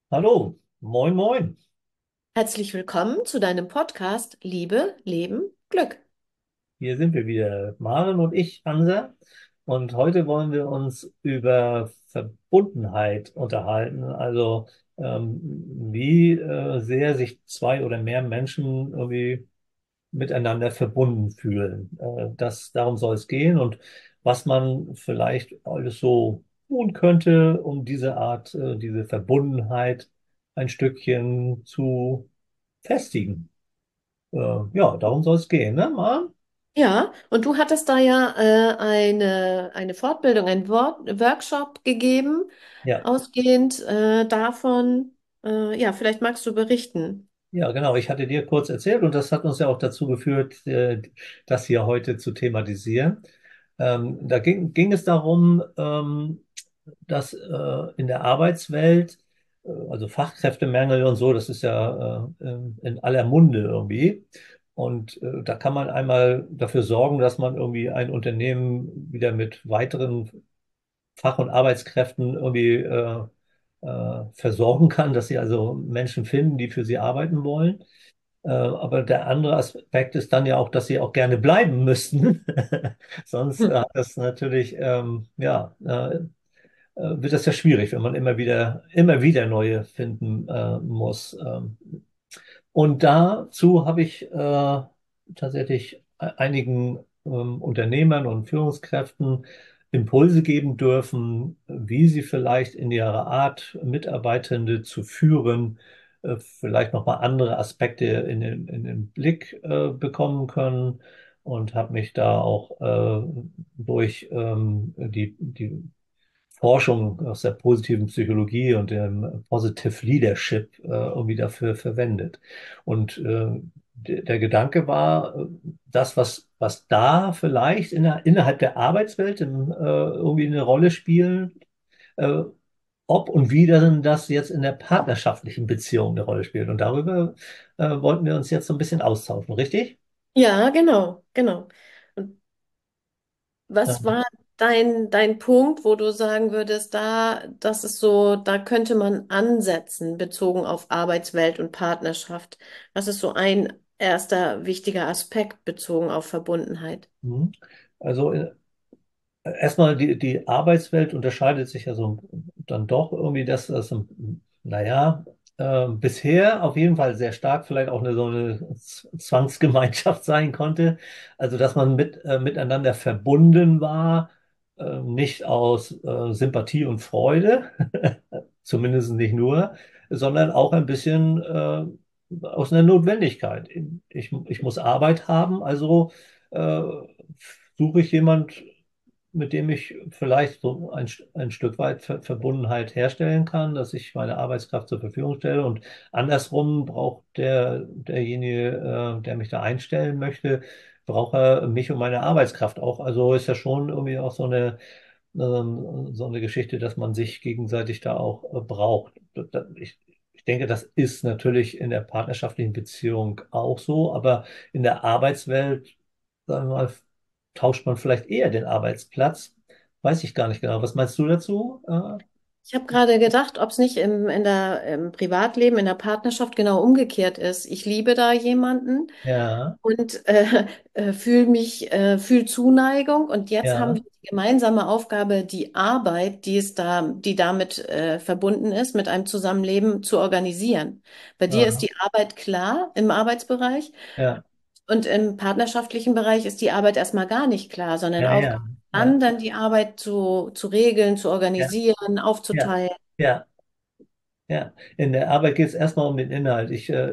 Hallo, moin, moin. Herzlich willkommen zu deinem Podcast Liebe, Leben, Glück. Hier sind wir wieder, Maren und ich, Hansa. Und heute wollen wir uns über Verbundenheit unterhalten. Also wie sehr sich zwei oder mehr Menschen irgendwie miteinander verbunden fühlen. Darum soll es gehen und was man vielleicht alles so tun könnte, um diese Verbundenheit ein Stückchen zu festigen. Ja, darum soll es gehen, ne, Maren? Ja, und du hattest da ja eine Fortbildung, einen Workshop gegeben, Ja, ausgehend davon, ja, vielleicht magst du berichten. ja, genau. Ich hatte dir kurz erzählt und das hat uns ja auch dazu geführt, das hier heute zu thematisieren. Da ging es darum, dass in der Arbeitswelt, also Fachkräftemangel und so, das ist ja in aller Munde irgendwie. Und da kann man einmal dafür sorgen, dass man irgendwie ein Unternehmen wieder mit weiteren Fach- und Arbeitskräften irgendwie versorgen kann, dass sie also Menschen finden, die für sie arbeiten wollen. Aber der andere Aspekt ist dann ja auch, dass sie auch gerne bleiben müssten. Sonst Hm. hat das natürlich, wird das ja schwierig, wenn man immer wieder neue finden muss. Und dazu habe ich tatsächlich einigen Unternehmern und Führungskräften Impulse geben dürfen, wie sie vielleicht in ihrer Art, Mitarbeitende zu führen, vielleicht nochmal andere Aspekte in den Blick bekommen können und habe mich da auch durch die Forschung aus der positiven Psychologie und dem Positive Leadership irgendwie dafür verwendet. Und der Gedanke war, das, was da vielleicht innerhalb der Arbeitswelt irgendwie eine Rolle spielt, äh, ob und wie dann das jetzt in der partnerschaftlichen Beziehung eine Rolle spielt. Und darüber wollten wir uns jetzt so ein bisschen austauschen, richtig? Ja, genau, genau. Und Ja. was war dein Punkt, wo du sagen würdest, das ist so, da könnte man ansetzen, bezogen auf Arbeitswelt und Partnerschaft? Was ist so ein erster wichtiger Aspekt bezogen auf Verbundenheit? Mhm. Also erstmal, die Arbeitswelt unterscheidet sich ja so dann doch irgendwie, dass das, naja, bisher auf jeden Fall sehr stark vielleicht auch so eine Zwangsgemeinschaft sein konnte. Also, dass man miteinander verbunden war, nicht aus Sympathie und Freude, zumindest nicht nur, sondern auch ein bisschen aus einer Notwendigkeit. Ich muss Arbeit haben, also äh, suche ich jemand, mit dem ich vielleicht so ein Stück weit Verbundenheit herstellen kann, dass ich meine Arbeitskraft zur Verfügung stelle. Und andersrum braucht derjenige, der mich da einstellen möchte, braucht er mich und meine Arbeitskraft auch. Also ist ja schon irgendwie auch so eine Geschichte, dass man sich gegenseitig da auch braucht. Ich denke, das ist natürlich in der partnerschaftlichen Beziehung auch so, aber in der Arbeitswelt, sagen wir mal, tauscht man vielleicht eher den Arbeitsplatz. Weiß ich gar nicht genau. Was meinst du dazu? Ich habe gerade gedacht, ob es nicht im Privatleben, in der Partnerschaft genau umgekehrt ist. Ich liebe da jemanden Ja, und fühl Zuneigung und jetzt haben ja, wir die gemeinsame Aufgabe, die Arbeit, die damit verbunden ist, mit einem Zusammenleben zu organisieren. Bei dir ist ja, die Arbeit klar im Arbeitsbereich ja, und im partnerschaftlichen Bereich ist die Arbeit erstmal gar nicht klar, sondern ja, ja, Aufgabe ja, dann die Arbeit zu regeln, zu ja, organisieren, ja, aufzuteilen. ja. Ja, in der Arbeit geht es erstmal um den Inhalt.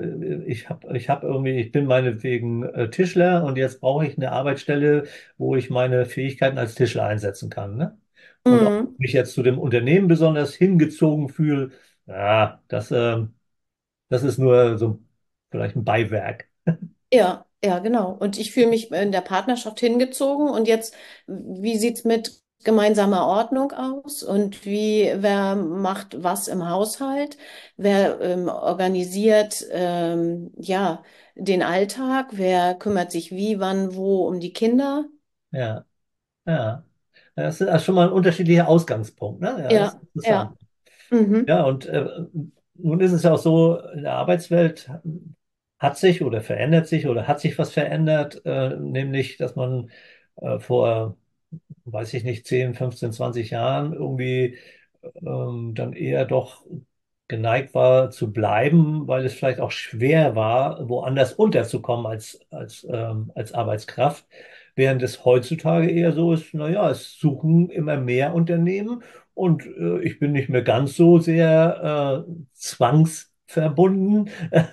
Ich bin meinetwegen Tischler und jetzt brauche ich eine Arbeitsstelle, wo ich meine Fähigkeiten als Tischler einsetzen kann, ne? Und ob ich Mhm. mich jetzt zu dem Unternehmen besonders hingezogen fühle, ja, das ist nur so vielleicht ein Beiwerk. Ja, ja, genau. Und ich fühle mich in der Partnerschaft hingezogen. Und jetzt, wie sieht's mit gemeinsamer Ordnung aus? Und wer macht was im Haushalt? Wer organisiert ja den Alltag? Wer kümmert sich wie, wann, wo um die Kinder? Ja, ja. Das ist schon mal ein unterschiedlicher Ausgangspunkt, ne? Ja, das ist Ja, interessant. ja. Mhm. Ja, und nun ist es ja auch so, in der Arbeitswelt hat sich oder verändert sich oder hat sich was verändert, nämlich, dass man vor, weiß ich nicht, 10, 15, 20 Jahren irgendwie dann eher doch geneigt war zu bleiben, weil es vielleicht auch schwer war, woanders unterzukommen als Arbeitskraft. Während es heutzutage eher so ist, naja, es suchen immer mehr Unternehmen und ich bin nicht mehr ganz so sehr zwangsverbunden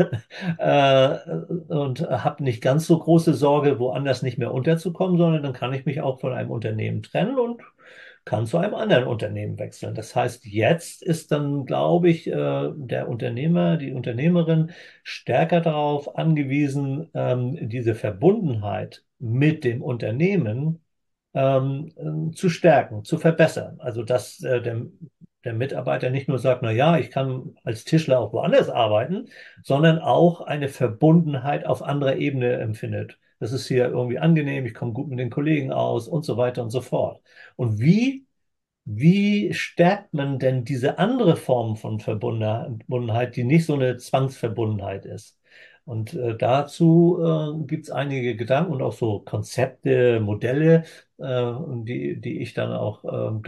und habe nicht ganz so große Sorge, woanders nicht mehr unterzukommen, sondern dann kann ich mich auch von einem Unternehmen trennen und kann zu einem anderen Unternehmen wechseln. Das heißt, jetzt ist dann, glaube ich, der Unternehmer, die Unternehmerin stärker darauf angewiesen, diese Verbundenheit mit dem Unternehmen zu stärken, zu verbessern. Also dass der Mitarbeiter nicht nur sagt, na ja, ich kann als Tischler auch woanders arbeiten, sondern auch eine Verbundenheit auf anderer Ebene empfindet. Das ist hier irgendwie angenehm, ich komme gut mit den Kollegen aus und so weiter und so fort. Und wie stärkt man denn diese andere Form von Verbundenheit, die nicht so eine Zwangsverbundenheit ist? Und dazu gibt es einige Gedanken und auch so Konzepte, Modelle, die ich dann auch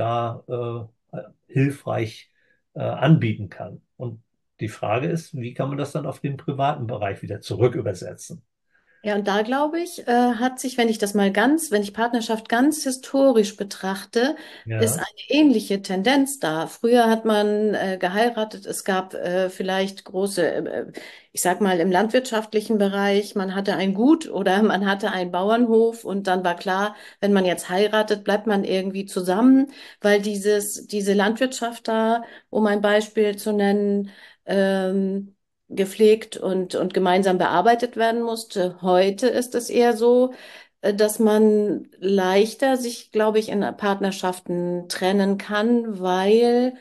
hilfreich anbieten kann. Und die Frage ist, wie kann man das dann auf den privaten Bereich wieder zurück übersetzen? Ja, und da glaube ich, hat sich, wenn ich das mal ganz, wenn ich Partnerschaft ganz historisch betrachte, ist Ja, eine ähnliche Tendenz da. Früher hat man geheiratet, es gab vielleicht große, ich sag mal, im landwirtschaftlichen Bereich, man hatte ein Gut oder man hatte einen Bauernhof und dann war klar, wenn man jetzt heiratet, bleibt man irgendwie zusammen, weil diese Landwirtschaft da, um ein Beispiel zu nennen, gepflegt und gemeinsam bearbeitet werden musste. Heute ist es eher so, dass man leichter sich, glaube ich, in Partnerschaften trennen kann, weil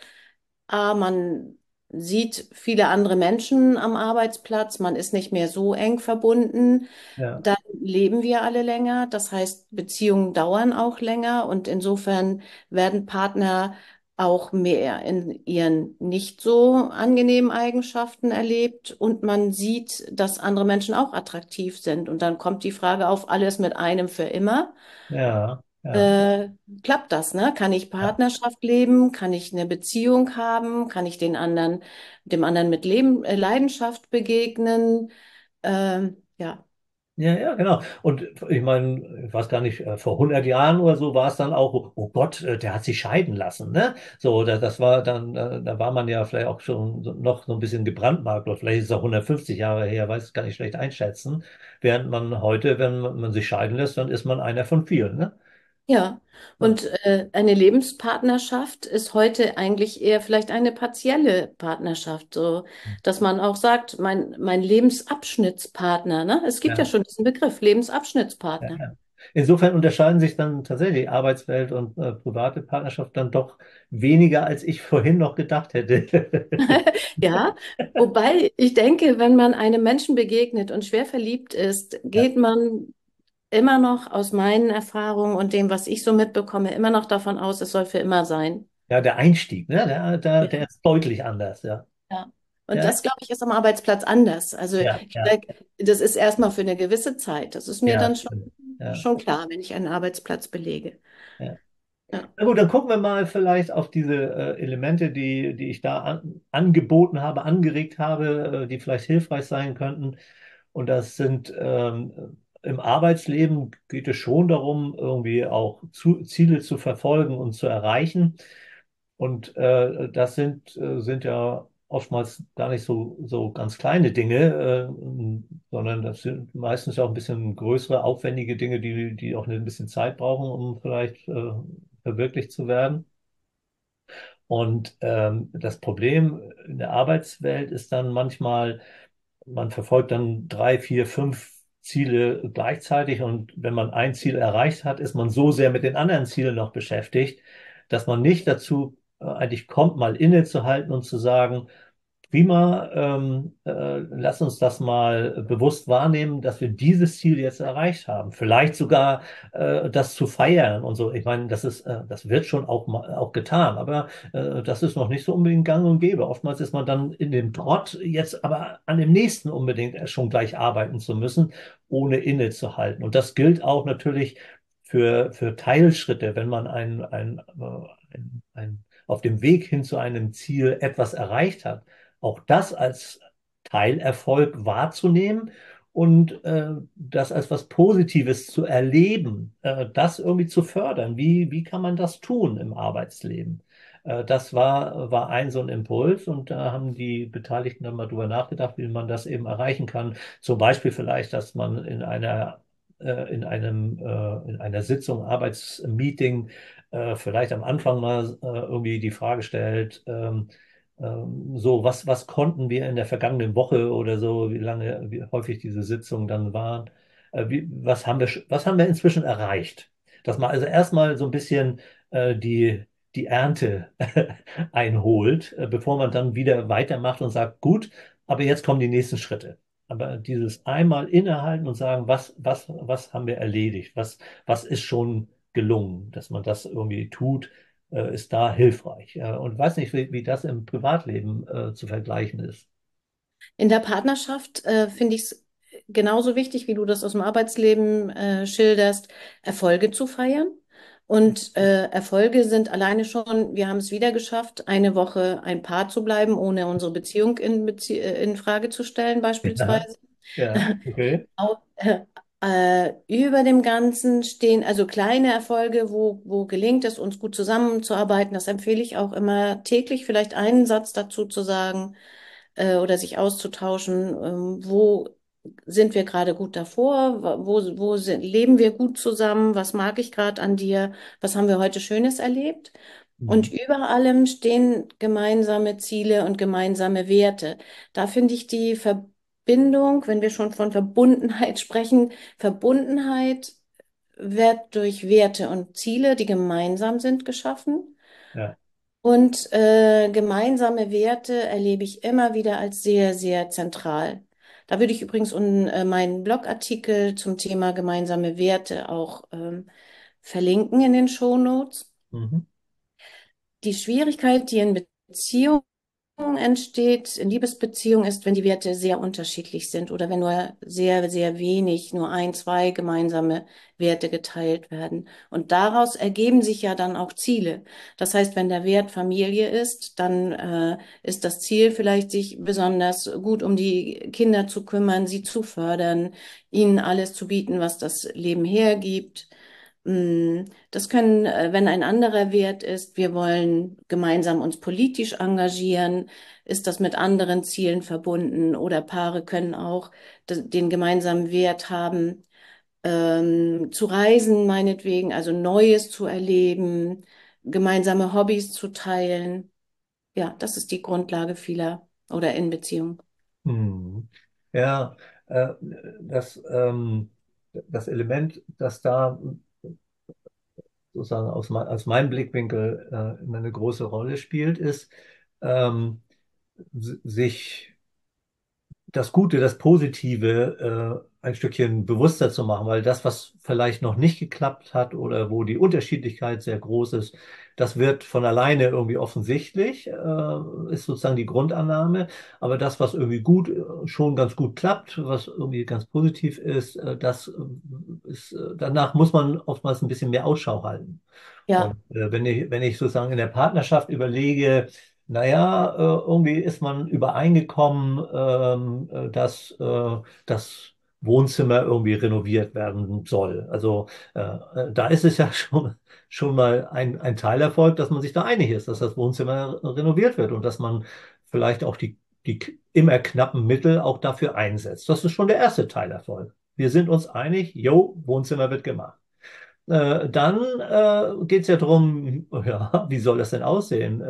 man sieht viele andere Menschen am Arbeitsplatz, man ist nicht mehr so eng verbunden. ja, Dann leben wir alle länger, das heißt, Beziehungen dauern auch länger und insofern werden Partner auch mehr in ihren nicht so angenehmen Eigenschaften erlebt und man sieht, dass andere Menschen auch attraktiv sind. Und dann kommt die Frage auf, alles mit einem für immer. ja, ja, Äh, Klappt das, ne? Kann ich ja. Partnerschaft leben? Kann ich eine Beziehung haben? Kann ich dem anderen mit Leidenschaft begegnen? Ja. Ja, ja, genau. Und ich meine, ich weiß gar nicht, vor 100 Jahren oder so war es dann auch, oh Gott, der hat sich scheiden lassen, ne? So, das war dann, da war man ja vielleicht auch schon noch so ein bisschen gebrandmarkt, oder vielleicht ist es auch 150 Jahre her, weiß ich gar nicht schlecht einschätzen. Während man heute, wenn man sich scheiden lässt, dann ist man einer von vielen, ne? Ja, Ja, und eine Lebenspartnerschaft ist heute eigentlich eher vielleicht eine partielle Partnerschaft, so dass man auch sagt, mein Lebensabschnittspartner, ne? Es gibt ja ja, schon diesen Begriff, ja, Lebensabschnittspartner. ja. Insofern unterscheiden sich dann tatsächlich Arbeitswelt und private Partnerschaft dann doch weniger, als ich vorhin noch gedacht hätte. Ja, wobei ich denke, wenn man einem Menschen begegnet und schwer verliebt ist, Ja. geht man immer noch aus meinen Erfahrungen und dem, was ich so mitbekomme, immer noch davon aus, es soll für immer sein. Ja, der Einstieg, ne? Der Ja. ist deutlich anders, ja. Ja. Und Ja, das, glaube ich, ist am Arbeitsplatz anders. Also ja, ich ja, sag, das ist erstmal für eine gewisse Zeit. Das ist mir ja, dann stimmt. Ja, schon klar, wenn ich einen Arbeitsplatz belege. ja. Ja. Na gut, dann gucken wir mal vielleicht auf diese Elemente, die ich da angeboten habe, angeregt habe, die vielleicht hilfreich sein könnten. Und das sind im Arbeitsleben geht es schon darum, irgendwie auch Ziele zu verfolgen und zu erreichen. Und das sind ja oftmals gar nicht so ganz kleine Dinge, sondern das sind meistens ja auch ein bisschen größere, aufwendige Dinge, die auch ein bisschen Zeit brauchen, um vielleicht verwirklicht zu werden. Und das Problem in der Arbeitswelt ist dann manchmal, man verfolgt dann drei, vier, fünf Ziele gleichzeitig und wenn man ein Ziel erreicht hat, ist man so sehr mit den anderen Zielen noch beschäftigt, dass man nicht dazu eigentlich kommt, mal innezuhalten und zu sagen, prima, lass uns das mal bewusst wahrnehmen, dass wir dieses Ziel jetzt erreicht haben. Vielleicht sogar das zu feiern und so. Ich meine, das wird schon auch getan, aber das ist noch nicht so unbedingt gang und gäbe. Oftmals ist man dann in dem Trott, jetzt aber an dem nächsten unbedingt schon gleich arbeiten zu müssen, ohne innezuhalten. Und das gilt auch natürlich für Teilschritte, wenn man auf dem Weg hin zu einem Ziel etwas erreicht hat, auch das als Teilerfolg wahrzunehmen und das als was Positives zu erleben, das irgendwie zu fördern. Wie kann man das tun im Arbeitsleben? Das war ein so ein Impuls und da haben die Beteiligten dann mal drüber nachgedacht, wie man das eben erreichen kann. Zum Beispiel vielleicht, dass man in einer Sitzung, Arbeitsmeeting, vielleicht am Anfang mal irgendwie die Frage stellt, so, was konnten wir in der vergangenen Woche oder so, wie häufig diese Sitzungen dann waren, was haben wir inzwischen erreicht? Dass man also erstmal so ein bisschen die Ernte einholt, bevor man dann wieder weitermacht und sagt, gut, aber jetzt kommen die nächsten Schritte. Aber dieses einmal innehalten und sagen, was haben wir erledigt? Was ist schon gelungen? Dass man das irgendwie tut, ist da hilfreich. Und weiß nicht, wie das im Privatleben zu vergleichen ist. In der Partnerschaft finde ich es genauso wichtig, wie du das aus dem Arbeitsleben schilderst, Erfolge zu feiern. Und Erfolge sind alleine schon, wir haben es wieder geschafft, eine Woche ein Paar zu bleiben, ohne unsere Beziehung in Frage zu stellen, Ja, beispielsweise. ja, okay. Auch, über dem Ganzen stehen also kleine Erfolge, wo gelingt es, uns gut zusammenzuarbeiten. Das empfehle ich auch immer täglich, vielleicht einen Satz dazu zu sagen oder sich auszutauschen. Wo sind wir gerade gut davor? Leben wir gut zusammen? Was mag ich gerade an dir? Was haben wir heute Schönes erlebt? Und Mhm. über allem stehen gemeinsame Ziele und gemeinsame Werte. Da finde ich die Verbindung, wenn wir schon von Verbundenheit sprechen, Verbundenheit wird durch Werte und Ziele, die gemeinsam sind, geschaffen. Ja. Und gemeinsame Werte erlebe ich immer wieder als sehr, sehr zentral. Da würde ich übrigens meinen Blogartikel zum Thema gemeinsame Werte auch verlinken in den Shownotes. Mhm. Die Schwierigkeit, die in Beziehungen entsteht, in Liebesbeziehungen, ist, wenn die Werte sehr unterschiedlich sind oder wenn nur sehr, sehr wenig, nur ein, zwei gemeinsame Werte geteilt werden. Und daraus ergeben sich ja dann auch Ziele. Das heißt, wenn der Wert Familie ist, dann ist das Ziel vielleicht, sich besonders gut um die Kinder zu kümmern, sie zu fördern, ihnen alles zu bieten, was das Leben hergibt. Das können, wenn ein anderer Wert ist, wir wollen gemeinsam uns politisch engagieren, ist das mit anderen Zielen verbunden oder Paare können auch den gemeinsamen Wert haben, zu reisen, meinetwegen, also Neues zu erleben, gemeinsame Hobbys zu teilen. Ja, das ist die Grundlage vieler oder in Beziehungen. Mhm. Ja, äh, das, ähm, das Element, das da sozusagen aus meinem Blickwinkel immer eine große Rolle spielt, ist, ähm, sich das Gute, das Positive ein Stückchen bewusster zu machen, weil das, was vielleicht noch nicht geklappt hat oder wo die Unterschiedlichkeit sehr groß ist, das wird von alleine irgendwie offensichtlich, ist sozusagen die Grundannahme. Aber das, was irgendwie schon ganz gut klappt, was irgendwie ganz positiv ist, danach muss man oftmals ein bisschen mehr Ausschau halten. Und Ja, wenn ich sozusagen in der Partnerschaft überlege, naja, irgendwie ist man übereingekommen, dass das Wohnzimmer irgendwie renoviert werden soll. Also da ist es ja schon mal ein Teilerfolg, dass man sich da einig ist, dass das Wohnzimmer renoviert wird und dass man vielleicht auch die immer knappen Mittel auch dafür einsetzt. Das ist schon der erste Teilerfolg. Wir sind uns einig, jo, Wohnzimmer wird gemacht. Dann geht es ja darum, ja, wie soll das denn aussehen?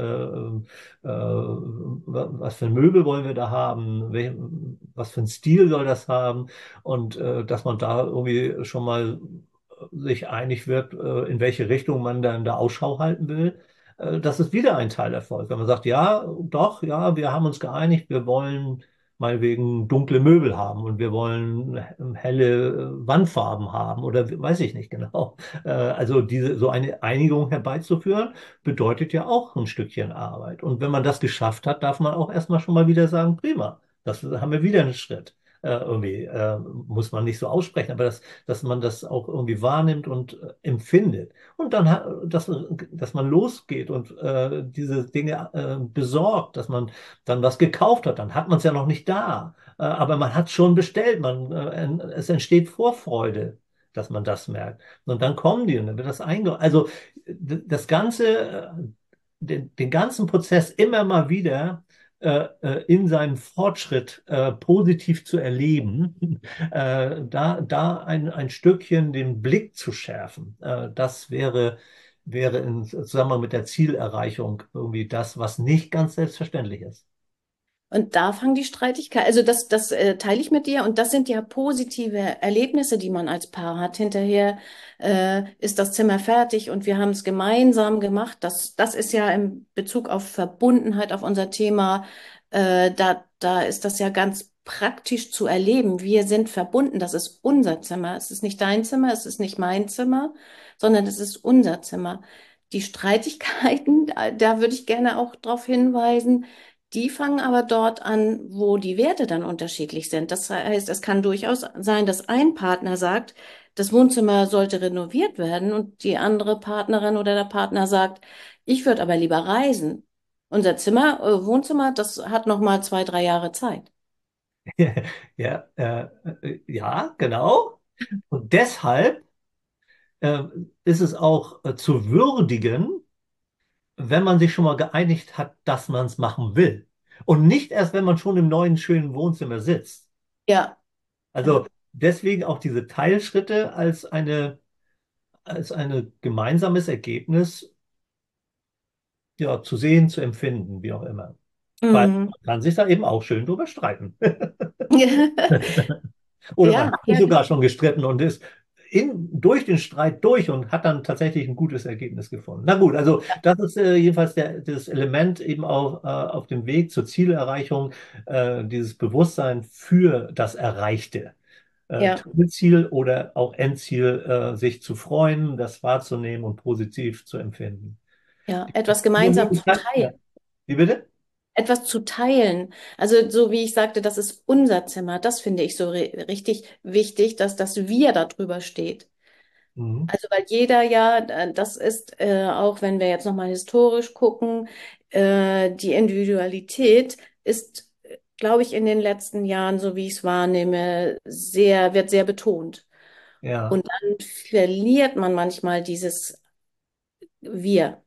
Was für Möbel wollen wir da haben? Was für ein Stil soll das haben? Und dass man da irgendwie schon mal sich einig wird, in welche Richtung man dann da Ausschau halten will. das ist wieder ein Teilerfolg. Wenn man sagt, ja, doch, ja, wir haben uns geeinigt, wir wollen meinetwegen dunkle Möbel haben und wir wollen helle Wandfarben haben oder weiß ich nicht genau. Also so eine Einigung herbeizuführen, bedeutet ja auch ein Stückchen Arbeit. Und wenn man das geschafft hat, darf man auch erstmal schon mal wieder sagen, prima, das haben wir wieder einen Schritt. Irgendwie muss man nicht so aussprechen, aber dass man das auch irgendwie wahrnimmt und empfindet. Und dann, dass man losgeht und diese Dinge besorgt, dass man dann was gekauft hat, dann hat man es ja noch nicht da. Aber man hat es schon bestellt. Es entsteht Vorfreude, dass man das merkt. Und dann kommen die und dann wird das Also das Ganze, den ganzen Prozess immer mal wieder in seinem Fortschritt positiv zu erleben, da ein Stückchen den Blick zu schärfen, das wäre im Zusammenhang mit der Zielerreichung irgendwie das, was nicht ganz selbstverständlich ist. Und da fangen die Streitigkeiten, also das teile ich mit dir und das sind ja positive Erlebnisse, die man als Paar hat. Hinterher ist das Zimmer fertig und wir haben es gemeinsam gemacht. Das ist ja in Bezug auf Verbundenheit, auf unser Thema, da ist das ja ganz praktisch zu erleben. Wir sind verbunden, das ist unser Zimmer. Es ist nicht dein Zimmer, es ist nicht mein Zimmer, sondern es ist unser Zimmer. Die Streitigkeiten, da würde ich gerne auch darauf hinweisen, die fangen aber dort an, wo die Werte dann unterschiedlich sind. Das heißt, es kann durchaus sein, dass ein Partner sagt, das Wohnzimmer sollte renoviert werden und die andere Partnerin oder der Partner sagt, ich würde aber lieber reisen. Unser Zimmer, Wohnzimmer, das hat noch mal 2, 3 Jahre Zeit. Ja, ja, genau. Und deshalb äh, ist es auch zu würdigen, wenn man sich schon mal geeinigt hat, dass man es machen will. Und nicht erst, wenn man schon im neuen, schönen Wohnzimmer sitzt. Ja, ja, Also deswegen auch diese Teilschritte als eine gemeinsames Ergebnis, ja, zu sehen, zu empfinden, wie auch immer. Weil mhm. man kann sich da eben auch schön drüber streiten. Oder man Ja, hat sich ja, sogar schon gestritten und ist durch den Streit durch und hat dann tatsächlich ein gutes Ergebnis gefunden. Na gut, also das ist jedenfalls das Element eben auch auf dem Weg zur Zielerreichung, dieses Bewusstsein für das Erreichte. ja, Ziel oder auch Endziel, sich zu freuen, das wahrzunehmen und positiv zu empfinden. ja, etwas gemeinsam zu Ja. teilen. Wie bitte? Etwas zu teilen. Also so wie ich sagte, das ist unser Zimmer. Das finde ich so richtig wichtig, dass das Wir darüber steht. Mhm. Also weil jeder ja, das ist auch, wenn wir jetzt nochmal historisch gucken, die Individualität ist, glaube ich, in den letzten Jahren, so wie ich es wahrnehme, wird sehr betont. Ja. Und dann verliert man manchmal dieses Wir.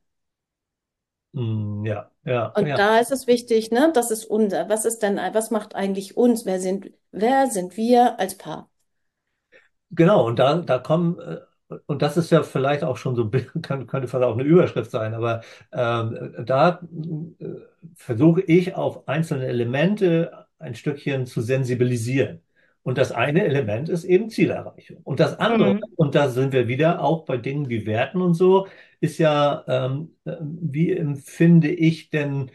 Ja, ja, Und ja. da ist es wichtig, ne, das ist unser. Was ist denn, was macht eigentlich uns? Wer sind wir als Paar? Genau, und da kommen, und das ist ja vielleicht auch schon so, könnte vielleicht auch eine Überschrift sein, aber da versuche ich auf einzelne Elemente ein Stückchen zu sensibilisieren. Und das eine Element ist eben Zielerreichung. Und das andere, Mhm. und da sind wir wieder auch bei Dingen wie Werten und so, ist ja, wie empfinde ich denn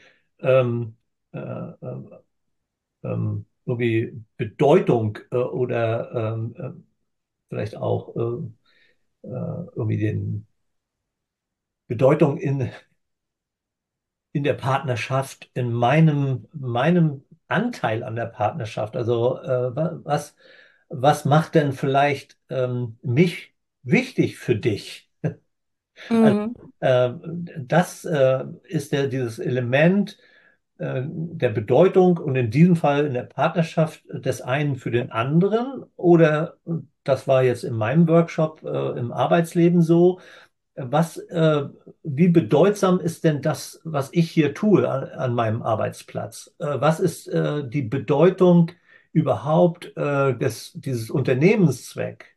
irgendwie Bedeutung oder vielleicht auch irgendwie Bedeutung in der Partnerschaft, in meinem Anteil an der Partnerschaft. Also was macht denn vielleicht mich wichtig für dich? Also, Mhm. das ist dieses Element der Bedeutung und in diesem Fall in der Partnerschaft des einen für den anderen. Oder das war jetzt in meinem Workshop im Arbeitsleben so. Was, wie bedeutsam ist denn das, was ich hier tue an meinem Arbeitsplatz? Was ist die Bedeutung überhaupt dieses Unternehmenszweck?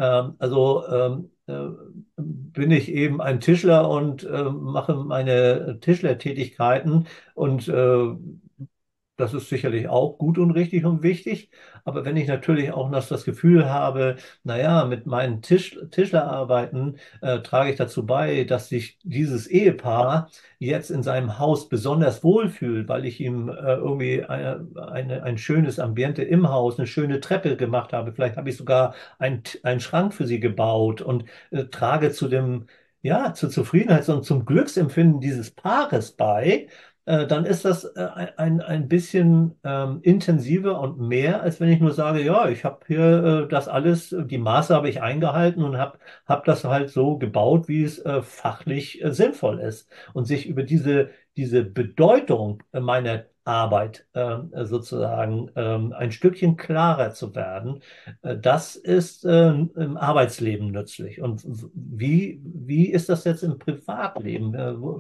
Bin ich eben ein Tischler und mache meine Tischlertätigkeiten und das ist sicherlich auch gut und richtig und wichtig. Aber wenn ich natürlich auch noch das Gefühl habe, naja, mit meinen Tischlerarbeiten trage ich dazu bei, dass sich dieses Ehepaar jetzt in seinem Haus besonders wohlfühlt, weil ich ihm irgendwie ein schönes Ambiente im Haus, eine schöne Treppe gemacht habe. Vielleicht habe ich sogar einen Schrank für sie gebaut und trage zu dem, ja, zur Zufriedenheit und zum Glücksempfinden dieses Paares bei, dann ist das ein bisschen intensiver und mehr, als wenn ich nur sage, ja, ich habe hier das alles, die Maße habe ich eingehalten und hab das halt so gebaut, wie es fachlich sinnvoll ist. Und sich über diese Bedeutung meiner Arbeit sozusagen ein Stückchen klarer zu werden, das ist im Arbeitsleben nützlich. Und wie ist das jetzt im Privatleben?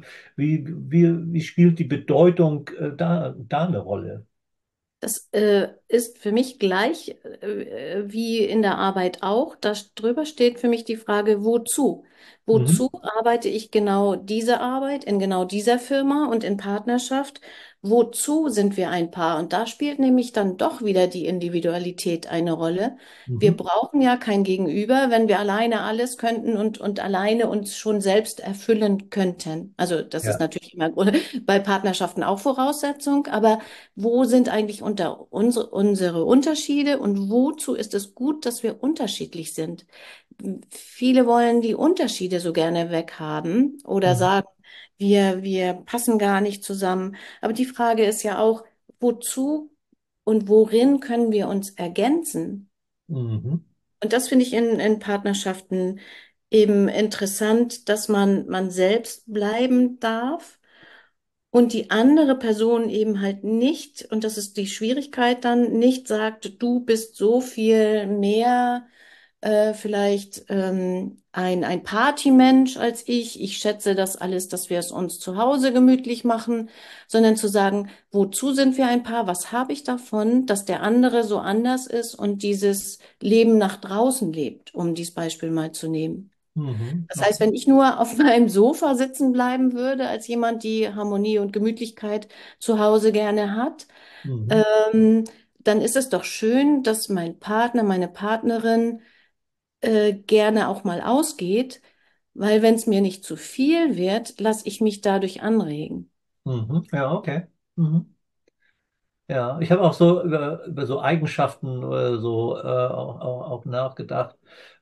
Wie spielt die Bedeutung da eine Rolle? Das ist für mich gleich wie in der Arbeit auch. Da drüber steht für mich die Frage, wozu? Mhm. Wozu arbeite ich genau diese Arbeit in genau dieser Firma und in Partnerschaft? Wozu sind wir ein Paar? Und da spielt nämlich dann doch wieder die Individualität eine Rolle. Wir Mhm. brauchen ja kein Gegenüber, wenn wir alleine alles könnten und alleine uns schon selbst erfüllen könnten. Also das ist Ja. natürlich immer bei Partnerschaften auch Voraussetzung, aber wo sind eigentlich unsere Unterschiede und wozu ist es gut, dass wir unterschiedlich sind? Viele wollen die Unterschiede so gerne weghaben oder Mhm. sagen, wir passen gar nicht zusammen. Aber die Frage ist ja auch, wozu und worin können wir uns ergänzen? Mhm. Und das finde ich in Partnerschaften eben interessant, dass man selbst bleiben darf und die andere Person eben halt nicht, und das ist die Schwierigkeit dann, nicht sagt, du bist so viel mehr vielleicht ein Partymensch als ich. Ich schätze das alles, dass wir es uns zu Hause gemütlich machen, sondern zu sagen, wozu sind wir ein Paar? Was habe ich davon, dass der andere so anders ist und dieses Leben nach draußen lebt, um dieses Beispiel mal zu nehmen. Mhm. Das heißt, Okay. wenn ich nur auf meinem Sofa sitzen bleiben würde, als jemand, die Harmonie und Gemütlichkeit zu Hause gerne hat, Mhm. ähm, dann ist es doch schön, dass mein Partner, meine Partnerin gerne auch mal ausgeht, weil wenn es mir nicht zu viel wird, lasse ich mich dadurch anregen. Mhm. Ja, okay. Mhm. Ja, ich habe auch so über so Eigenschaften oder so auch nachgedacht.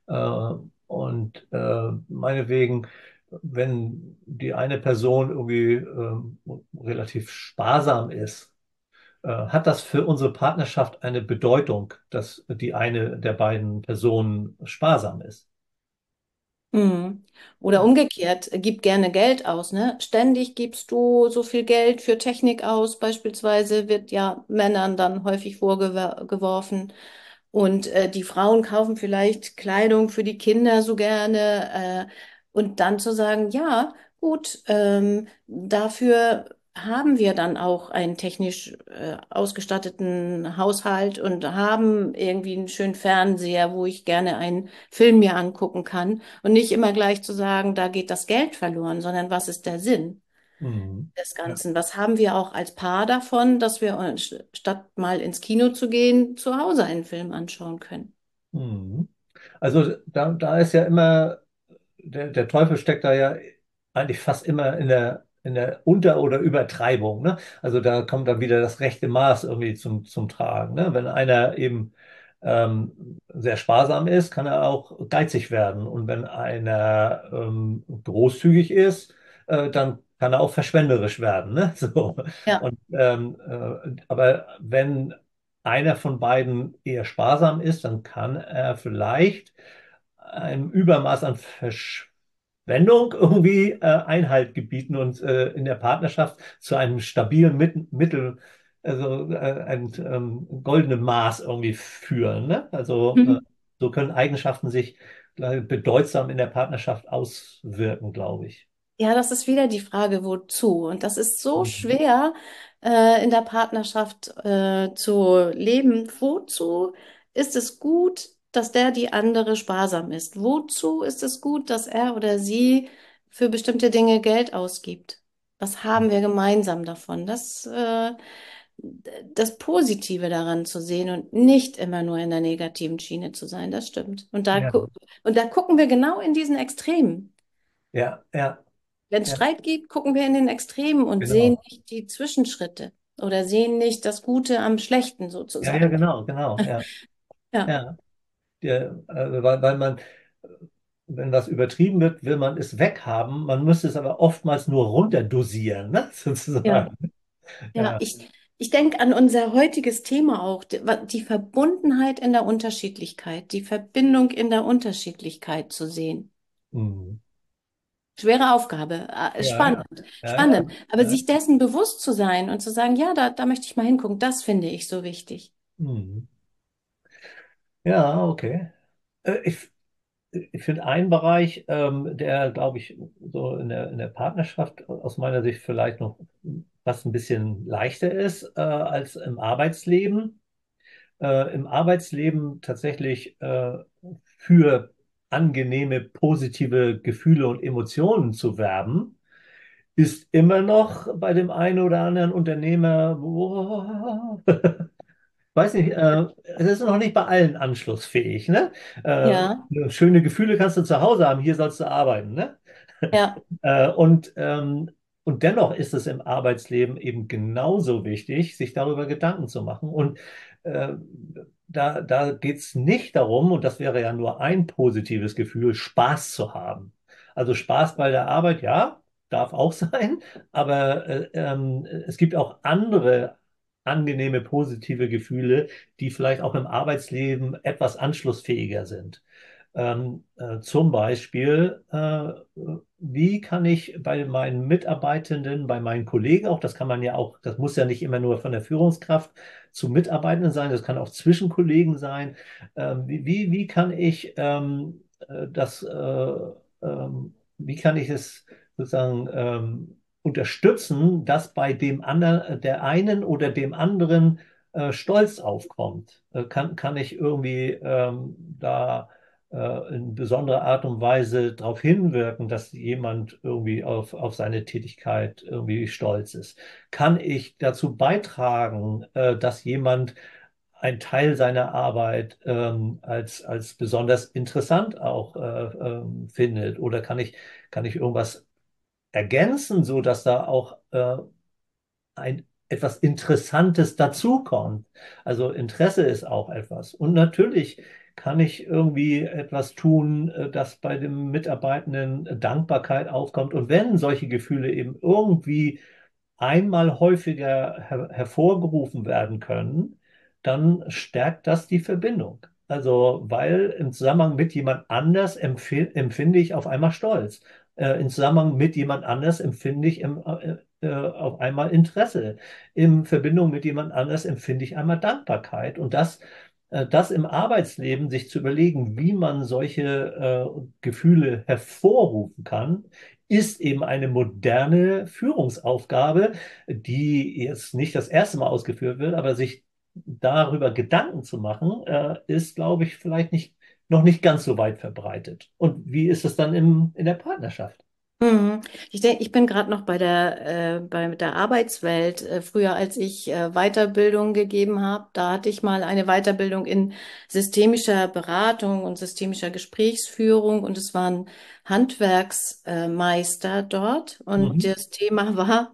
Meinetwegen, wenn die eine Person irgendwie relativ sparsam ist, hat das für unsere Partnerschaft eine Bedeutung, dass die eine der beiden Personen sparsam ist? Mhm. Oder umgekehrt, gib gerne Geld aus, ne? Ständig gibst du so viel Geld für Technik aus, beispielsweise wird ja Männern dann häufig vorgeworfen. Und die Frauen kaufen vielleicht Kleidung für die Kinder so gerne. Und dann zu sagen, ja, gut, dafür haben wir dann auch einen technisch ausgestatteten Haushalt und haben irgendwie einen schönen Fernseher, wo ich gerne einen Film mir angucken kann. Und nicht immer gleich zu sagen, da geht das Geld verloren, sondern was ist der Sinn Mhm. des Ja. Ganzen? Was haben wir auch als Paar davon, dass wir uns, statt mal ins Kino zu gehen, zu Hause einen Film anschauen können? Mhm. Also da ist ja immer, der Teufel steckt da ja eigentlich fast immer in der Unter- oder Übertreibung, ne? Also da kommt dann wieder das rechte Maß irgendwie zum Tragen, ne? Wenn einer eben sehr sparsam ist, kann er auch geizig werden. Und wenn einer großzügig ist, dann kann er auch verschwenderisch werden, ne? So. Ja. Aber wenn einer von beiden eher sparsam ist, dann kann er vielleicht einem Übermaß an Verschwendung irgendwie Einhalt gebieten und in der Partnerschaft zu einem stabilen Mittel, also ein goldenen Maß irgendwie führen. Ne? Also Mhm. so können Eigenschaften sich bedeutsam in der Partnerschaft auswirken, glaube ich. Ja, das ist wieder die Frage, wozu? Und das ist so Mhm. schwer, in der Partnerschaft, zu leben. Wozu ist es gut, dass der die andere sparsam ist? Wozu ist es gut, dass er oder sie für bestimmte Dinge Geld ausgibt? Was haben wir gemeinsam davon? das Positive daran zu sehen und nicht immer nur in der negativen Schiene zu sein. Das stimmt. Ja, Und da gucken wir genau in diesen Extremen. ja, ja, Wenn es ja, Streit gibt, gucken wir in den Extremen und sehen genau. nicht die Zwischenschritte oder sehen nicht das Gute am Schlechten Ja, ja, sozusagen. genau, genau, ja, Ja, ja. Weil man, wenn was übertrieben wird, will man es weghaben. Man müsste es aber oftmals nur runterdosieren, ne? ja, Sozusagen. ja. Ja. Ich denke an unser heutiges Thema auch, die Verbundenheit in der Unterschiedlichkeit, die Verbindung in der Unterschiedlichkeit zu sehen. Mhm. Schwere Aufgabe, Ja, spannend, ja, ja, ja, spannend. Aber ja. sich dessen bewusst zu sein und zu sagen, ja, da möchte ich mal hingucken, das finde ich so wichtig. Mhm. Ja, okay. Ich, ich finde einen Bereich, der, glaube ich, so in der Partnerschaft aus meiner Sicht vielleicht noch fast ein bisschen leichter ist, als im Arbeitsleben. Im Arbeitsleben tatsächlich für angenehme, positive Gefühle und Emotionen zu werben, ist immer noch bei dem einen oder anderen Unternehmer, weiß nicht, es ist noch nicht bei allen anschlussfähig, ne? Ja, Schöne Gefühle kannst du zu Hause haben, hier sollst du arbeiten, ne? ja. Äh, und, ähm, und dennoch ist es im Arbeitsleben eben genauso wichtig, sich darüber Gedanken zu machen. Und äh, da geht es nicht darum, und das wäre ja nur ein positives Gefühl, Spaß zu haben. Also Spaß bei der Arbeit, ja, darf auch sein, aber es gibt auch andere angenehme, positive Gefühle, die vielleicht auch im Arbeitsleben etwas anschlussfähiger sind. Zum Beispiel, wie kann ich bei meinen Mitarbeitenden, bei meinen Kollegen auch, das kann man ja auch, das muss ja nicht immer nur von der Führungskraft zu Mitarbeitenden sein, das kann auch zwischen Kollegen sein. Wie kann ich wie kann ich es sozusagen unterstützen, dass bei dem anderen, der einen oder dem anderen Stolz aufkommt? Kann ich irgendwie da in besonderer Art und Weise darauf hinwirken, dass jemand irgendwie auf seine Tätigkeit irgendwie stolz ist? Kann ich dazu beitragen, dass jemand einen Teil seiner Arbeit als besonders interessant auch findet? Oder kann ich irgendwas ergänzen, so dass da auch etwas Interessantes dazukommt. Also Interesse ist auch etwas. Und natürlich kann ich irgendwie etwas tun, dass bei dem Mitarbeitenden Dankbarkeit aufkommt. Und wenn solche Gefühle eben irgendwie einmal häufiger hervorgerufen werden können, dann stärkt das die Verbindung. Also, weil im Zusammenhang mit jemand anders empfinde ich auf einmal Stolz. Im Zusammenhang mit jemand anders empfinde ich auf einmal Interesse. In Verbindung mit jemand anders empfinde ich einmal Dankbarkeit. Und das im Arbeitsleben sich zu überlegen, wie man solche Gefühle hervorrufen kann, ist eben eine moderne Führungsaufgabe, die jetzt nicht das erste Mal ausgeführt wird, aber sich darüber Gedanken zu machen, ist, glaube ich, vielleicht noch nicht ganz so weit verbreitet. Und wie ist es dann in der Partnerschaft? Mhm. Ich denke, ich bin gerade noch bei der Arbeitswelt. Früher, als ich Weiterbildung gegeben habe, da hatte ich mal eine Weiterbildung in systemischer Beratung und systemischer Gesprächsführung und es waren Handwerksmeister dort und Mhm. das Thema war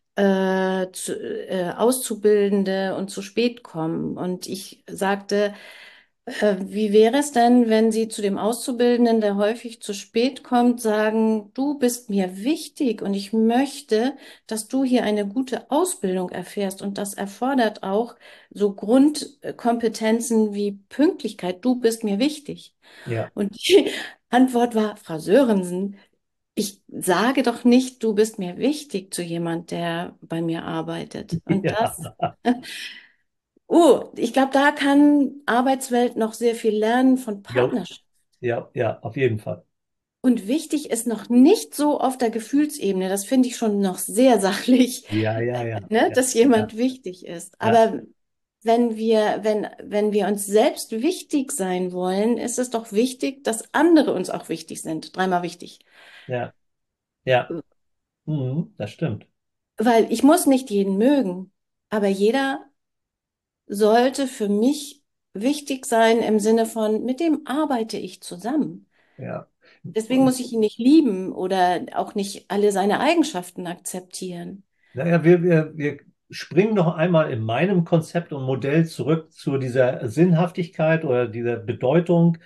Auszubildende und zu spät kommen. Und ich sagte, wie wäre es denn, wenn Sie zu dem Auszubildenden, der häufig zu spät kommt, sagen, du bist mir wichtig und ich möchte, dass du hier eine gute Ausbildung erfährst und das erfordert auch so Grundkompetenzen wie Pünktlichkeit. Du bist mir wichtig. Ja. Und die Antwort war, Frau Sörensen, ich sage doch nicht, du bist mir wichtig zu jemand, der bei mir arbeitet. Und das, Ja. ich glaube, da kann Arbeitswelt noch sehr viel lernen von Ja, Partnerschaft. ja, ja, auf jeden Fall. Und wichtig ist noch nicht so auf der Gefühlsebene. Das finde ich schon noch sehr sachlich, Ja, ja, ja, ne, ja, dass ja, jemand wichtig ist. ja, Aber wenn wir uns selbst wichtig sein wollen, ist es doch wichtig, dass andere uns auch wichtig sind. Dreimal wichtig. ja, ja. Mhm, das stimmt. Weil ich muss nicht jeden mögen. aber jeder sollte für mich wichtig sein im Sinne von, mit dem arbeite ich zusammen. Ja. Deswegen muss ich ihn nicht lieben oder auch nicht alle seine Eigenschaften akzeptieren. Naja, wir springen noch einmal in meinem Konzept und Modell zurück zu dieser Sinnhaftigkeit oder dieser Bedeutung.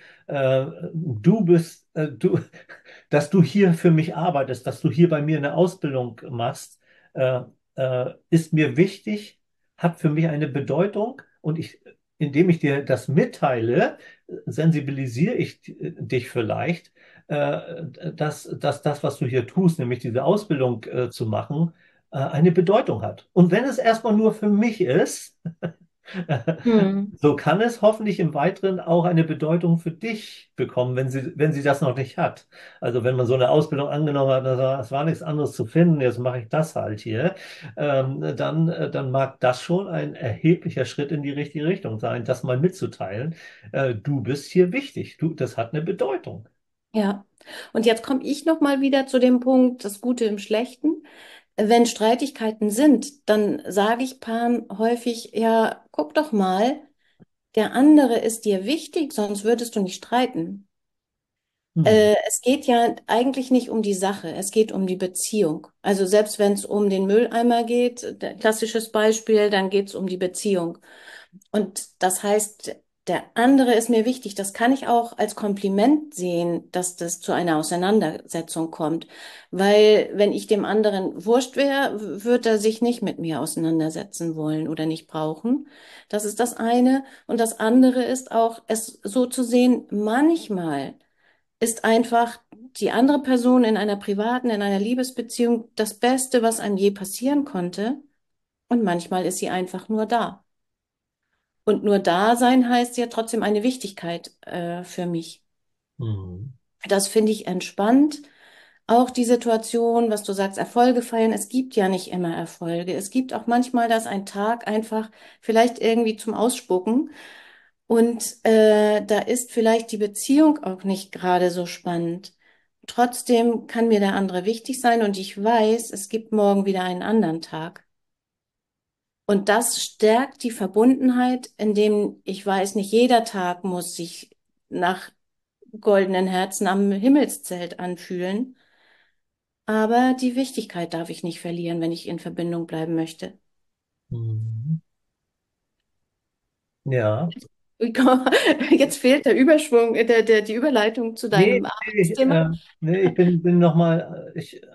Dass du hier für mich arbeitest, dass du hier bei mir eine Ausbildung machst, äh, ist mir wichtig, hat für mich eine Bedeutung und indem ich dir das mitteile, sensibilisiere ich dich vielleicht, dass das, was du hier tust, nämlich diese Ausbildung zu machen, eine Bedeutung hat. Und wenn es erstmal nur für mich ist, Hm. so kann es hoffentlich im Weiteren auch eine Bedeutung für dich bekommen, wenn sie das noch nicht hat. Also wenn man so eine Ausbildung angenommen hat, es war nichts anderes zu finden, jetzt mache ich das halt hier, dann mag das schon ein erheblicher Schritt in die richtige Richtung sein, das mal mitzuteilen. Du bist hier wichtig, das hat eine Bedeutung. Ja. Und jetzt komme ich noch mal wieder zu dem Punkt, das Gute im Schlechten. Wenn Streitigkeiten sind, dann sage ich Paaren häufig, ja, guck doch mal, der andere ist dir wichtig, sonst würdest du nicht streiten. Hm. Es geht ja eigentlich nicht um die Sache, es geht um die Beziehung. Also selbst wenn es um den Mülleimer geht, klassisches Beispiel, dann geht es um die Beziehung. Und das heißt, der andere ist mir wichtig. Das kann ich auch als Kompliment sehen, dass das zu einer Auseinandersetzung kommt. Weil wenn ich dem anderen wurscht wäre, würde er sich nicht mit mir auseinandersetzen wollen oder nicht brauchen. Das ist das eine. Und das andere ist auch, es so zu sehen, manchmal ist einfach die andere Person in einer privaten, in einer Liebesbeziehung das Beste, was einem je passieren konnte. Und manchmal ist sie einfach nur da. Und nur da sein heißt ja trotzdem eine Wichtigkeit für mich. Hm. Das finde ich entspannt. Auch die Situation, was du sagst, Erfolge feiern. Es gibt ja nicht immer Erfolge. Es gibt auch manchmal, dass ein Tag einfach vielleicht irgendwie zum Ausspucken und da ist vielleicht die Beziehung auch nicht gerade so spannend. Trotzdem kann mir der andere wichtig sein und ich weiß, es gibt morgen wieder einen anderen Tag. Und das stärkt die Verbundenheit, indem ich weiß, nicht jeder Tag muss sich nach goldenen Herzen am Himmelszelt anfühlen. Aber die Wichtigkeit darf ich nicht verlieren, wenn ich in Verbindung bleiben möchte. Hm. Ja. Jetzt fehlt der Überschwung, die Überleitung zu Nee, deinem nee, Arbeitsthema. nee, ich bin nochmal,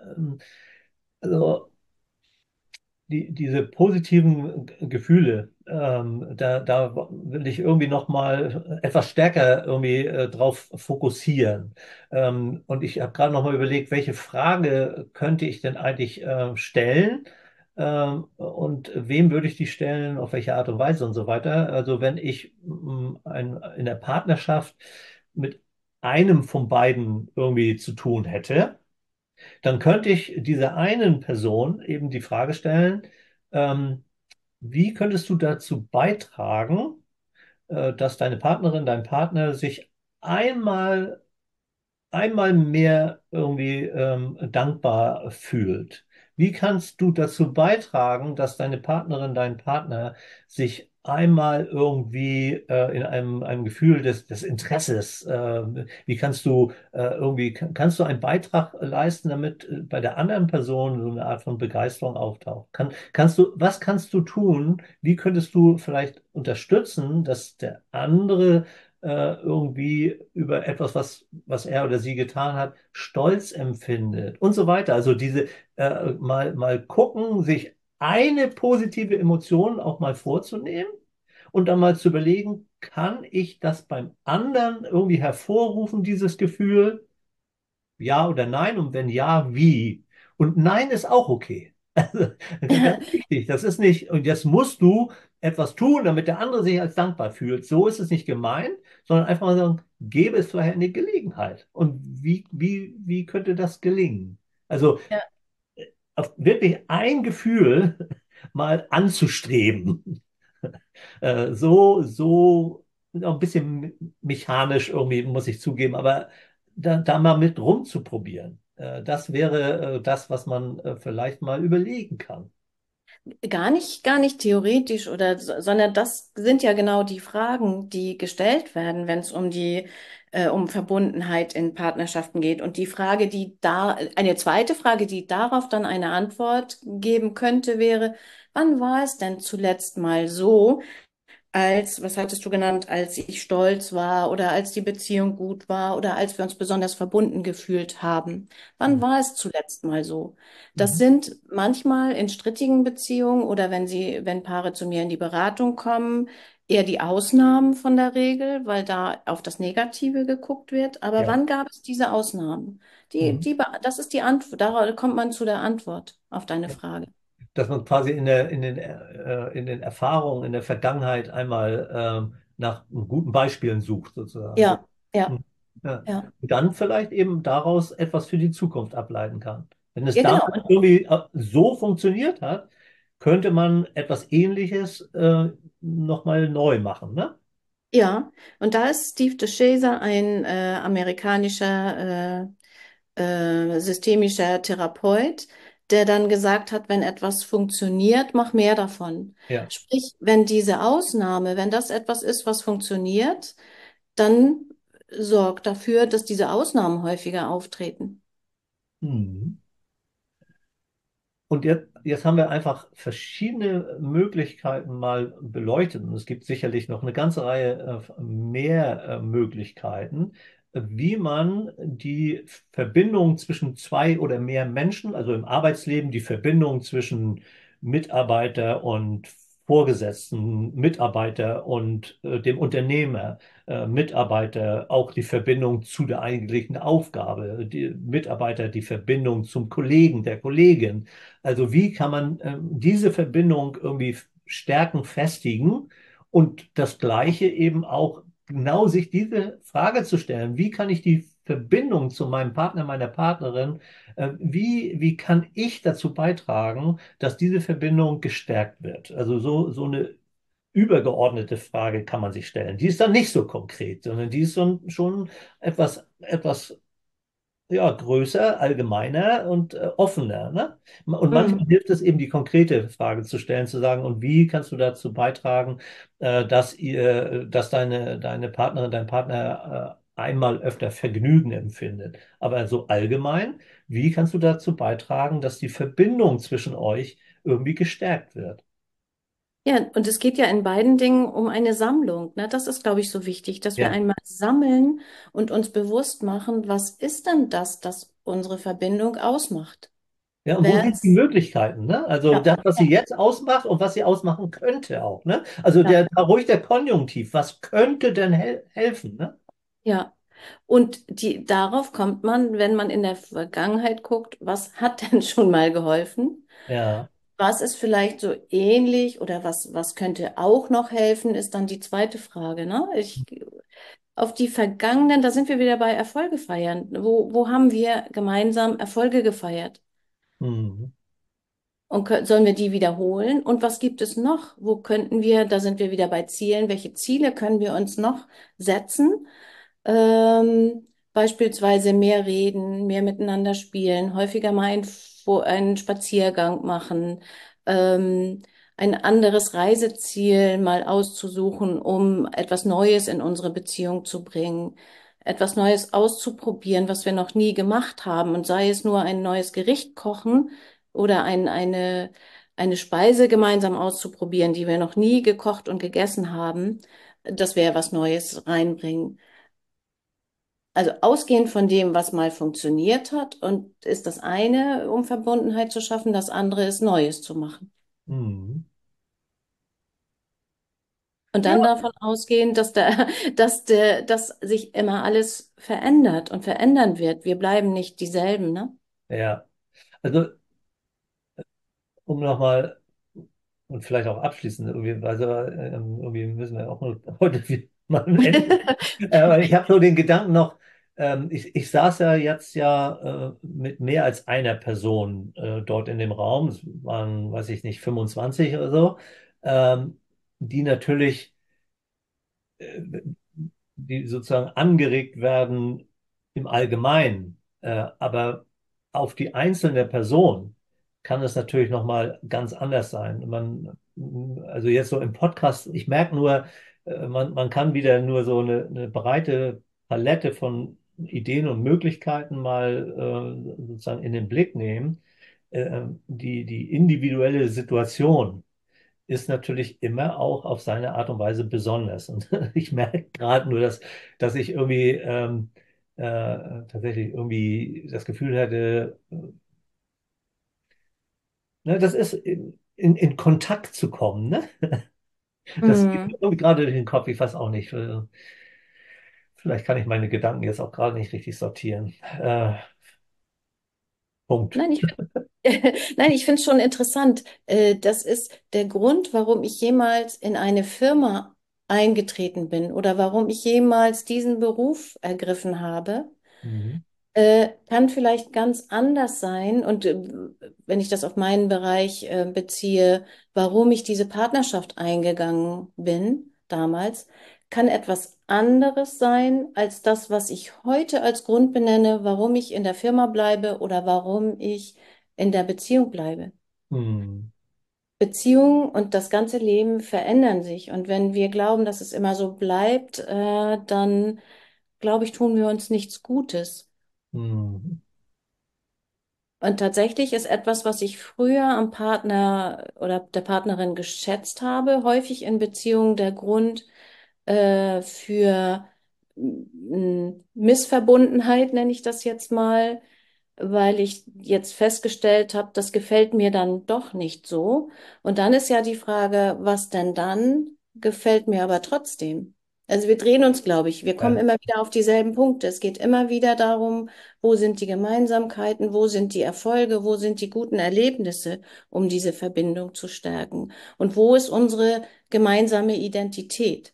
also diese positiven Gefühle, da will ich irgendwie noch mal etwas stärker irgendwie drauf fokussieren. Und ich habe gerade noch mal überlegt, welche Frage könnte ich denn eigentlich stellen? Und wem würde ich die stellen, auf welche Art und Weise und so weiter. Also wenn ich in der Partnerschaft mit einem von beiden irgendwie zu tun hätte, dann könnte ich dieser einen Person eben die Frage stellen, ähm, wie könntest du dazu beitragen, dass deine Partnerin, dein Partner sich einmal einmal mehr irgendwie dankbar fühlt. Wie kannst du dazu beitragen, dass deine Partnerin, dein Partner sich einmal irgendwie in einem Gefühl des Interesses, wie kannst du kannst du einen Beitrag leisten, damit bei der anderen Person so eine Art von Begeisterung auftaucht? Was kannst du tun? Wie könntest du vielleicht unterstützen, dass der andere irgendwie über etwas, was er oder sie getan hat, Stolz empfindet und so weiter. Also mal gucken, sich eine positive Emotion auch mal vorzunehmen und dann mal zu überlegen, kann ich das beim anderen irgendwie hervorrufen, dieses Gefühl? Ja oder nein? Und wenn ja, wie? Und nein ist auch okay. Also, ganz wichtig. Das ist nicht, und jetzt musst du etwas tun, damit der andere sich als dankbar fühlt. So ist es nicht gemeint, sondern einfach mal sagen, gäbe es vielleicht eine Gelegenheit. Und wie könnte das gelingen? Also Ja. auf wirklich ein Gefühl mal anzustreben. So noch ein bisschen mechanisch irgendwie, muss ich zugeben, aber da mal mit rumzuprobieren. Das wäre das, was man vielleicht mal überlegen kann. Gar nicht theoretisch oder, sondern das sind ja genau die Fragen, die gestellt werden, wenn es um um Verbundenheit in Partnerschaften geht. Und die Frage, eine zweite Frage, die darauf dann eine Antwort geben könnte, wäre, wann war es denn zuletzt mal so, was hattest du genannt, als ich stolz war oder als die Beziehung gut war oder als wir uns besonders verbunden gefühlt haben? Wann Mhm. war es zuletzt mal so? Das Mhm. sind manchmal in strittigen Beziehungen oder wenn Paare zu mir in die Beratung kommen, eher die Ausnahmen von der Regel, weil da auf das Negative geguckt wird. Aber Ja. wann gab es diese Ausnahmen? Mhm. Das ist die Antwort. Darauf kommt man zu der Antwort auf deine Frage. Dass man quasi in den Erfahrungen in der Vergangenheit einmal nach guten Beispielen sucht, sozusagen. Ja, ja, Hm. Ja. ja. Und dann vielleicht eben daraus etwas für die Zukunft ableiten kann. Wenn es Ja, genau. damals irgendwie so funktioniert hat, könnte man etwas Ähnliches nochmal neu machen, ne? Ja, und da ist Steve DeShazer ein amerikanischer systemischer Therapeut, der dann gesagt hat, wenn etwas funktioniert, mach mehr davon. Ja. Sprich, wenn das etwas ist, was funktioniert, dann sorgt dafür, dass diese Ausnahmen häufiger auftreten. Mhm. Und jetzt haben wir einfach verschiedene Möglichkeiten mal beleuchtet. Und es gibt sicherlich noch eine ganze Reihe mehr Möglichkeiten, wie man die Verbindung zwischen zwei oder mehr Menschen, also im Arbeitsleben die Verbindung zwischen Mitarbeiter und Vorgesetzten, Mitarbeiter und dem Unternehmer, Mitarbeiter auch die Verbindung zu der eigentlichen Aufgabe, die Mitarbeiter die Verbindung zum Kollegen, der Kollegin. Also wie kann man diese Verbindung irgendwie stärken, festigen und das Gleiche eben auch genau sich diese Frage zu stellen, wie kann ich die Verbindung zu meinem Partner, meiner Partnerin, wie kann ich dazu beitragen, dass diese Verbindung gestärkt wird? Also so eine übergeordnete Frage kann man sich stellen. Die ist dann nicht so konkret, sondern die ist schon etwas ja, größer, allgemeiner und offener, ne? Und manchmal Mhm. hilft es eben, die konkrete Frage zu stellen, zu sagen, und wie kannst du dazu beitragen, dass deine Partnerin, dein Partner einmal öfter Vergnügen empfindet? Aber so allgemein, wie kannst du dazu beitragen, dass die Verbindung zwischen euch irgendwie gestärkt wird? Ja, und es geht ja in beiden Dingen um eine Sammlung. Ne? Das ist, glaube ich, so wichtig, dass wir Ja. einmal sammeln und uns bewusst machen, was ist denn das unsere Verbindung ausmacht? Ja, und wo Wer sind die ist, Möglichkeiten, ne? Also ja, das, was sie ja, jetzt ausmacht und was sie ausmachen könnte auch, ne? Also ja, da ruhig der Konjunktiv, was könnte denn helfen, ne? ja. Und darauf kommt man, wenn man in der Vergangenheit guckt, was hat denn schon mal geholfen? Ja. Was ist vielleicht so ähnlich oder was könnte auch noch helfen, ist dann die zweite Frage, ne? Auf die vergangenen, da sind wir wieder bei Erfolge feiern. Wo haben wir gemeinsam Erfolge gefeiert? Mhm. Und sollen wir die wiederholen? Und was gibt es noch? Wo könnten wir, da sind wir wieder bei Zielen, welche Ziele können wir uns noch setzen? Beispielsweise mehr reden, mehr miteinander spielen, häufiger mal einen Spaziergang machen, ähm, ein anderes Reiseziel mal auszusuchen, um etwas Neues in unsere Beziehung zu bringen, etwas Neues auszuprobieren, was wir noch nie gemacht haben. Und sei es nur ein neues Gericht kochen oder eine Speise gemeinsam auszuprobieren, die wir noch nie gekocht und gegessen haben, dass wir was Neues reinbringen. Also ausgehend von dem, was mal funktioniert hat, und ist das eine, um Verbundenheit zu schaffen, das andere ist Neues zu machen. Mhm. Und Ja, dann davon ausgehen, dass sich immer alles verändert und verändern wird. Wir bleiben nicht dieselben, ne? ja. Also um nochmal und vielleicht auch abschließend irgendwie, also irgendwie müssen wir auch nur heute mal am Ende. Aber ich habe so den Gedanken noch, ich saß ja jetzt ja mit mehr als einer Person dort in dem Raum, es waren, weiß ich nicht, 25 oder so, die natürlich, äh, die sozusagen angeregt werden im Allgemeinen, aber auf die einzelne Person. kann es natürlich nochmal ganz anders sein. Also jetzt so im Podcast, ich merke nur, man kann wieder nur so eine breite Palette von Ideen und Möglichkeiten mal sozusagen in den Blick nehmen. Die individuelle Situation ist natürlich immer auch auf seine Art und Weise besonders. Und ich merke gerade nur, dass ich irgendwie tatsächlich irgendwie das Gefühl hatte, ne, das ist in Kontakt zu kommen. Ne? Das geht Hm. mir irgendwie gerade durch den Kopf, ich weiß auch nicht. Vielleicht kann ich meine Gedanken jetzt auch gerade nicht richtig sortieren. Punkt. Nein, nein, ich finde es schon interessant. Das ist der Grund, warum ich jemals in eine Firma eingetreten bin oder warum ich jemals diesen Beruf ergriffen habe. Mhm. Kann vielleicht ganz anders sein. Und wenn ich das auf meinen Bereich beziehe, warum ich diese Partnerschaft eingegangen bin damals, kann etwas anderes sein als das, was ich heute als Grund benenne, warum ich in der Firma bleibe oder warum ich in der Beziehung bleibe. Mhm. Beziehungen und das ganze Leben verändern sich. Und wenn wir glauben, dass es immer so bleibt, dann glaube ich, tun wir uns nichts Gutes. Mhm. Und tatsächlich ist etwas, was ich früher am Partner oder der Partnerin geschätzt habe, häufig in Beziehungen der Grund für Missverbundenheit, nenne ich das jetzt mal, weil ich jetzt festgestellt habe, das gefällt mir dann doch nicht so. Und dann ist ja die Frage, was denn dann gefällt mir aber trotzdem? Also wir drehen uns, glaube ich, wir kommen Ja. immer wieder auf dieselben Punkte. Es geht immer wieder darum, wo sind die Gemeinsamkeiten, wo sind die Erfolge, wo sind die guten Erlebnisse, um diese Verbindung zu stärken? Und wo ist unsere gemeinsame Identität?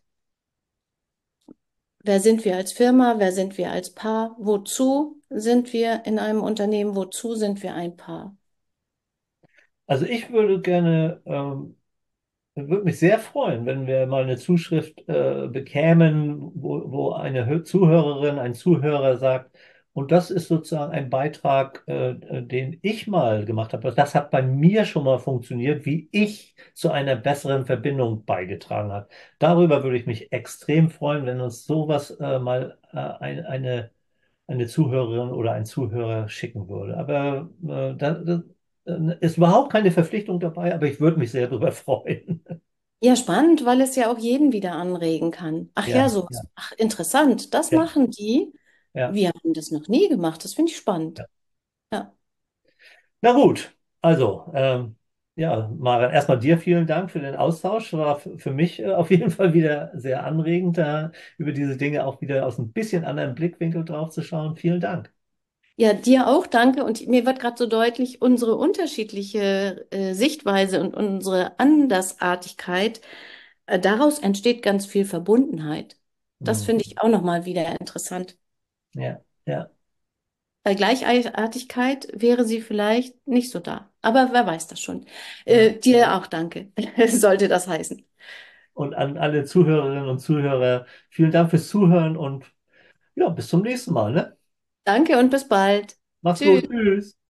Wer sind wir als Firma? Wer sind wir als Paar? Wozu sind wir in einem Unternehmen? Wozu sind wir ein Paar? Also ich würde gerne würde mich sehr freuen, wenn wir mal eine Zuschrift bekämen, wo eine Zuhörerin, ein Zuhörer sagt, und das ist sozusagen ein Beitrag, den ich mal gemacht habe. Das hat bei mir schon mal funktioniert, wie ich zu einer besseren Verbindung beigetragen habe. Darüber würde ich mich extrem freuen, wenn uns sowas mal eine Zuhörerin oder ein Zuhörer schicken würde. Aber da ist überhaupt keine Verpflichtung dabei, aber ich würde mich sehr darüber freuen. Ja, spannend, weil es ja auch jeden wieder anregen kann. Ach ja, Ja, so. ja, Ach, interessant. Das ja, machen die. ja, Wir haben das noch nie gemacht. Das finde ich spannend. ja. Ja. Na gut, also, ja, Maren, erstmal dir vielen Dank für den Austausch. War für mich auf jeden Fall wieder sehr anregend, da über diese Dinge auch wieder aus ein bisschen anderen Blickwinkel drauf zu schauen. Vielen Dank. Ja, dir auch, danke. Und mir wird gerade so deutlich, unsere unterschiedliche Sichtweise und unsere Andersartigkeit, daraus entsteht ganz viel Verbundenheit. Das Hm. finde ich auch nochmal wieder interessant. Ja, ja, Bei Gleichartigkeit wäre sie vielleicht nicht so da. Aber wer weiß das schon. ja. Dir auch danke, sollte das heißen. Und an alle Zuhörerinnen und Zuhörer, vielen Dank fürs Zuhören und ja, bis zum nächsten Mal, ne? Danke und bis bald. Mach's gut, Tschüss. tschüss.